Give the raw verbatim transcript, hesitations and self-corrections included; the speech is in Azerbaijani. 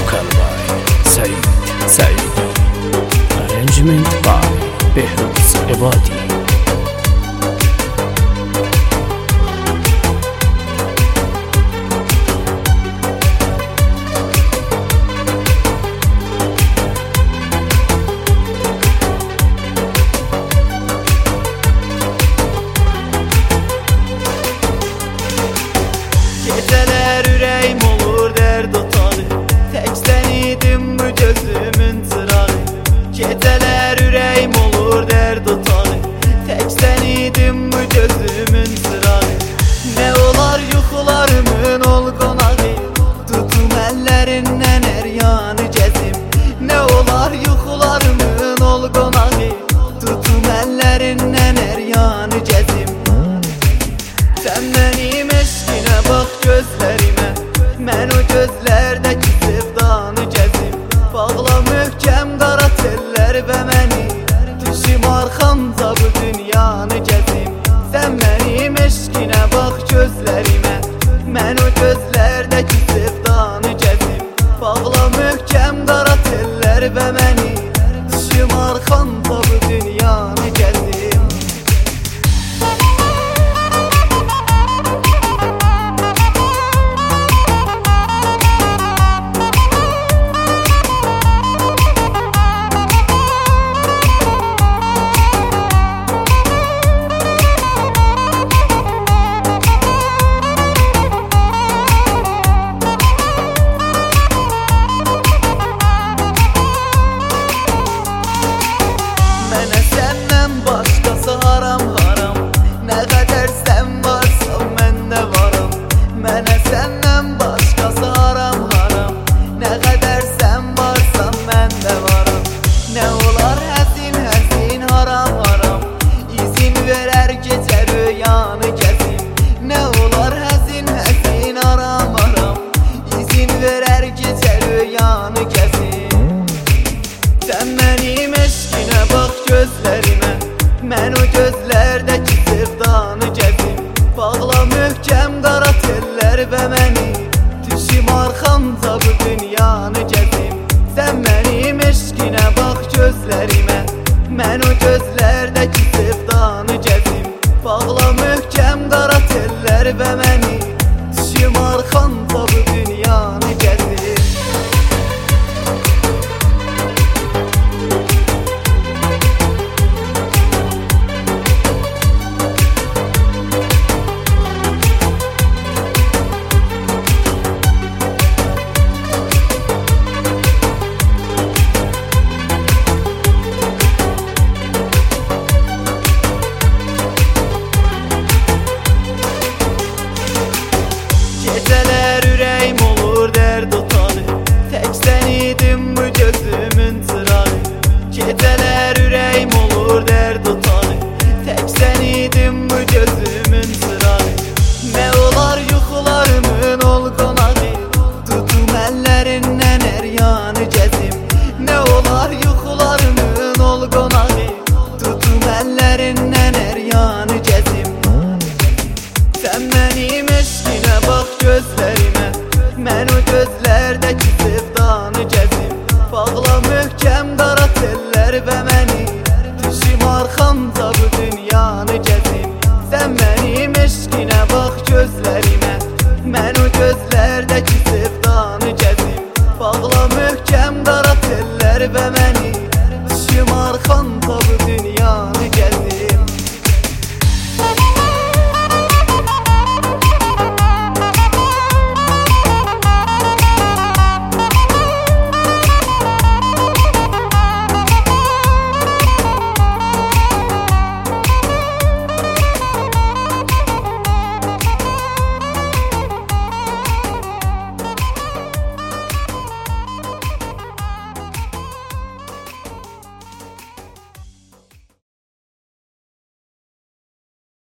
vocal by Said Saidi, arrangement by Behruz Ebadi. Geceler ürəyim olur dərd otağı, tək sən idin bu gözümün çırağı. Geceler ürəyim olur dərd otağı, tək sən idin bu gözümün çırağı. Nə olar yuxularımın ol qonağı, tutum əllərindən hər yanı gəzim. Nə olar yuxularımın ol qonağı, tutum əllərindən hər yanı gəzim. Sən mənim eşqinə bax gözlərimə, mən o gözlərdəki sevdanı gəzim. Bağla möhkəm qara tellər və məni, düşüm arxamca bu dünyanı gəzim. Sən mənim eşqinə bax gözlərimə, mən o gözlərdəki sevdanı gəzim. Bağla möhkəm qara tellər və məni, düşüm arxamca bu dünyanı gəzim. Mənə səndən başqası haram haram, nə qədər sən varsan mən də varam. Mənə səndən başqası haram haram, nə qədər sən varsan mən də varam. Nə olar həzin həzin haram haram, izin verər gecə rüyanı gəzim. Nə olar həzin həzin haram haram, izin verər gecə rüyanı gəzim. Sən mənim eşqinə bax gözlərimə, mən o gözlərdəki sevdanı gəzim. Bağla möhkəm qara tellər və məni, düşüm arxamca bu dünyanı gəzim. Sən mənim eşqinə bax gözlərimə, mən o gözlərdəki sevdanı gəzim. Bağla möhkəm qara tellər və məni, düşüm arxamca bu dünyanı gəzim. Geceler ürəyim olur dərd otağı, tək sən idin bu gözümün çırağı. Geceler ürəyim olur dərd otağı, tək sən idin bu gözümün çırağı. Nə olar yuxularımın ol qonağı, tutum əllərindən hər yanı gəzim. Nə olar yuxularımın ol qonağı, tutum əllərindən hər yanı gəzim. Sən mənim eşqinə bax gözlərimə, mən o gözlərdəki sevdanı gəzim. Bağla möhkəm qara tellər və məni, düşüm arxamca bu dünyanı gəzim. Sən mənim eşqinə bax gözlərimə, mən o gözlərdəki sevdanı gəzim. Bağla möhkəm qara tellər və məni, düşüm arxamca